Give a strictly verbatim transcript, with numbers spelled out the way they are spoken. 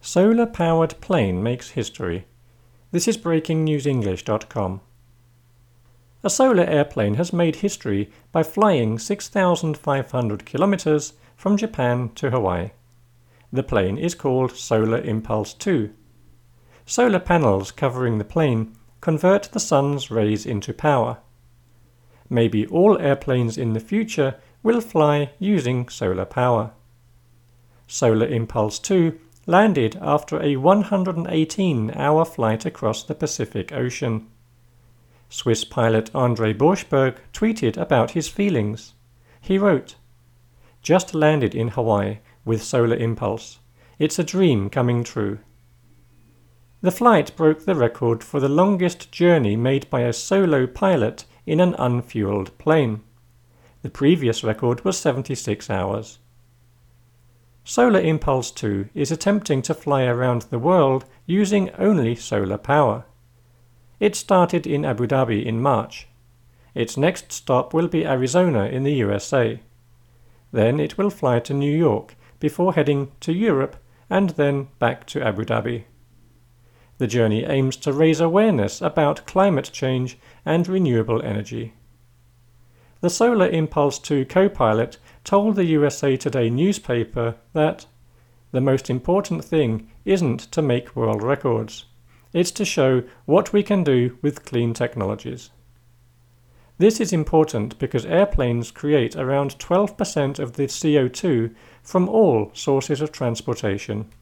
Solar-powered plane makes history. This is breaking news english dot com. A solar airplane has made history by flying six thousand five hundred kilometers from Japan to Hawaii. The plane is called Solar Impulse two. Solar panels covering the plane convert the sun's rays into power. Maybe all airplanes in the future will fly using solar power. Solar Impulse two landed after a one hundred eighteen hour flight across the Pacific Ocean. Swiss pilot André Borschberg tweeted about his feelings. He wrote, "Just landed in Hawaii with Solar Impulse. It's a dream coming true." The flight broke the record for the longest journey made by a solo pilot in an unfueled plane. The previous record was seventy-six hours. Solar Impulse two is attempting to fly around the world using only solar power. It started in Abu Dhabi in March. Its next stop will be Arizona in the U S A. Then it will fly to New York before heading to Europe and then back to Abu Dhabi. The journey aims to raise awareness about climate change and renewable energy. The Solar Impulse two co-pilot told the U S A Today newspaper that the most important thing isn't to make world records. It's to show what we can do with clean technologies. This is important because airplanes create around twelve percent of the C O two from all sources of transportation.